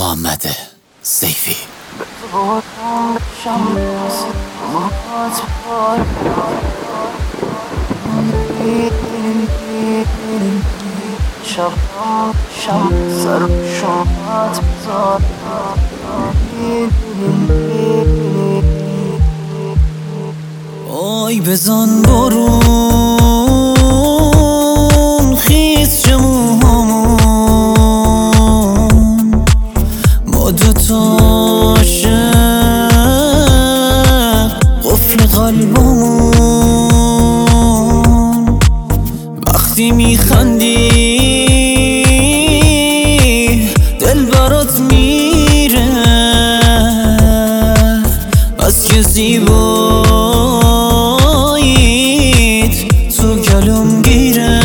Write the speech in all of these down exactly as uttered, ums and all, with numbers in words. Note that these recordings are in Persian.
محمد سیفی. آی بزن بارون خیز جموهامون، ما دوتا عاشق قفل قلبمون. وقتی میخندی دل برات میره، از که زیباییت تو گلوم گیره.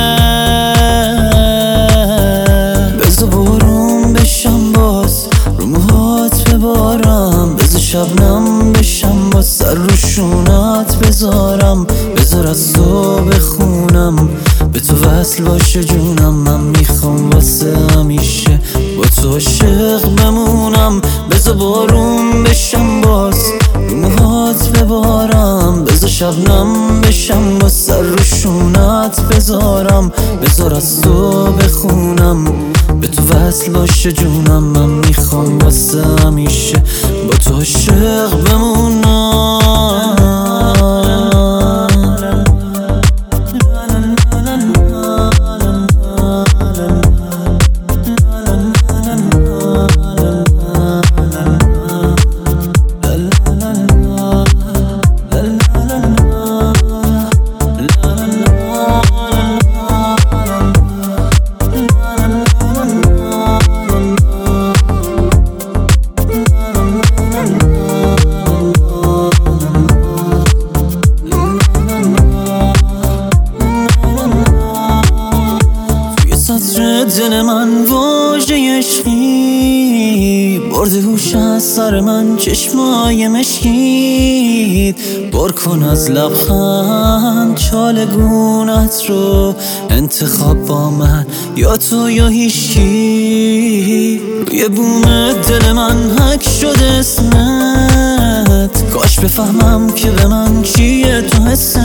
بذار بارون بشم باز رو موهات ببارم، بذار شبنم بشم باز سر رو شونت بذارم. بذار از تو بخونم به تو وصل باشه جونم، من میخوام واسه همیشه با تو عاشق بمونم. بذار بارون بشم باز رو موهات ببارم، بذار شبنم بشم با سر رو شونت بذارم. بذار از تو بخونم به تو وصل باشه جونم، من میخوام واسه همیشه با تو عاشق بمونم. دل من واژه عشقی برده هوش از سر من، چشمای مشکید بر کن از لبخند چالگونت رو انتخاب با من، یا تو یا هیچکی. روی بوم دل من حک شده اسمت، کاش بفهمم که به من چیه تو حست،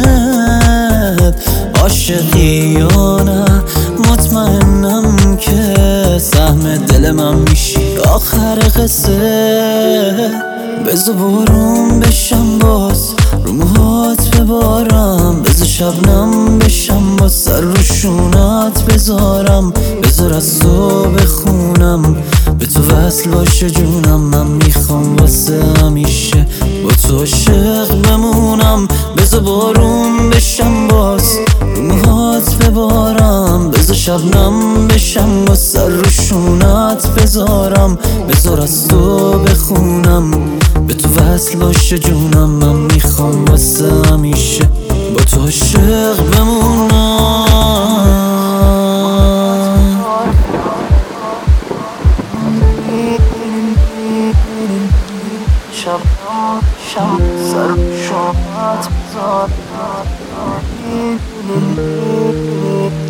عاشقی یا نه. مطمئنم که سهم دل من میشی آخر قصه. بذار بارون بشم باز رو موهات ببارم، بذار شبنم بشم با سر رو شونت بذارم. بذار از تو بخونم به تو وصل باشه جونم، من میخوام واسه همیشه با تو عاشق بمونم. بذار بارون بشم باز رو موهات ببارم، بذار شبنم بشم با سر رو شونت بذارم. بذار از تو بخونم به تو وصل باشه جونم، من میخوام واسه همیشه با تو عاشق بمونم. شب شب سر شمات بزار